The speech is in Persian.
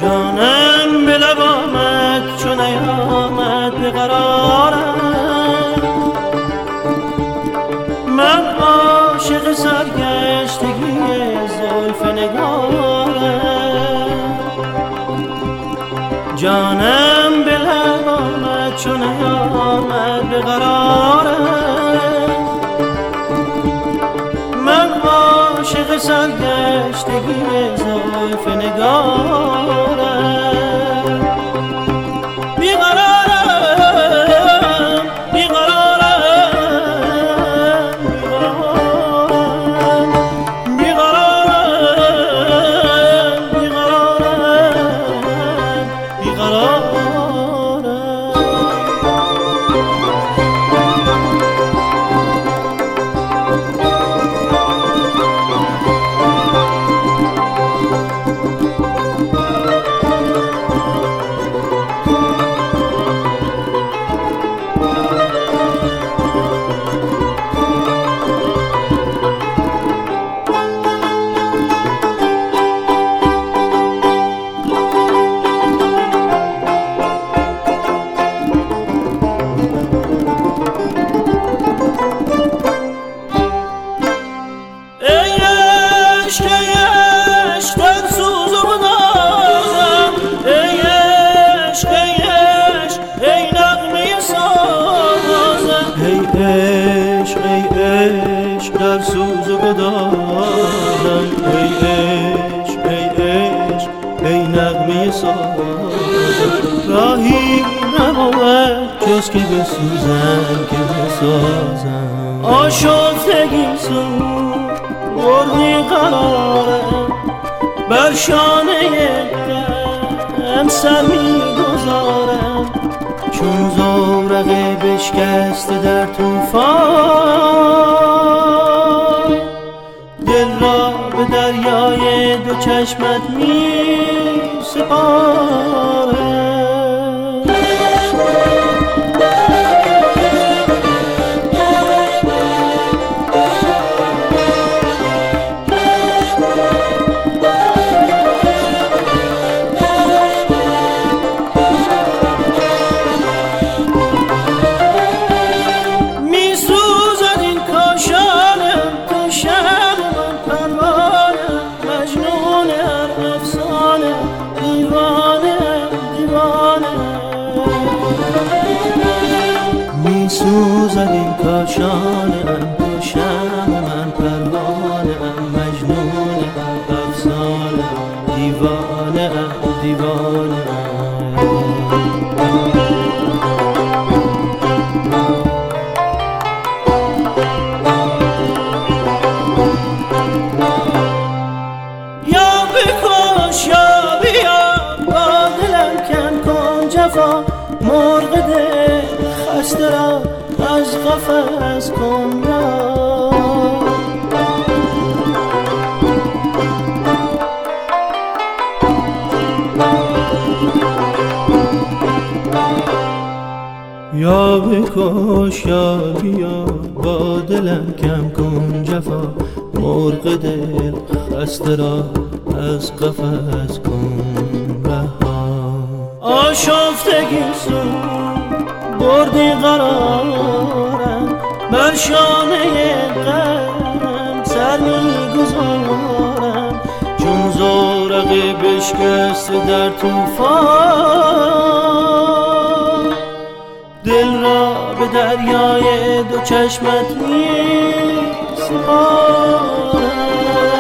جانم به لب آمد چون نیامد به قرارم، من عاشق سرگشتگی زلف نگارم. جانم به لب آمد چون نیامد به قرارم، من عاشق سرگشتگی زلف نگارم. بیقرارم بیقرارم بیقرارم بیقرارم بیقرارم بیقرارم. در سوز و بدارم ای عشق ای عشق ای نغمه سازم، راهی نبود جز که بسوزم که بسازم. آشفتگی سوز بردی قرارم، بر شانه غم سر میگذارم، چون زورقه بشکسته در طوفان، دل را به دریای دو چشمت می سپارم. سوزد این کاشانم تو شم من، پروانم مجنونم افسانم دیوانم دیوانم. یا بکش یا بیا با دلم کم کن جفا، مرغ دل خسته را از قفس کن رها. یا بکش یا بیا با دلم کم کن جفا، مرغ دل خسته را از قفس کن رها. آشفتگی سوز بردی قرارم، بر شانه غم سر میگذارم، چون زورقه بشکسته در طوفان، دل را به دریای دو چشمت می سپارم.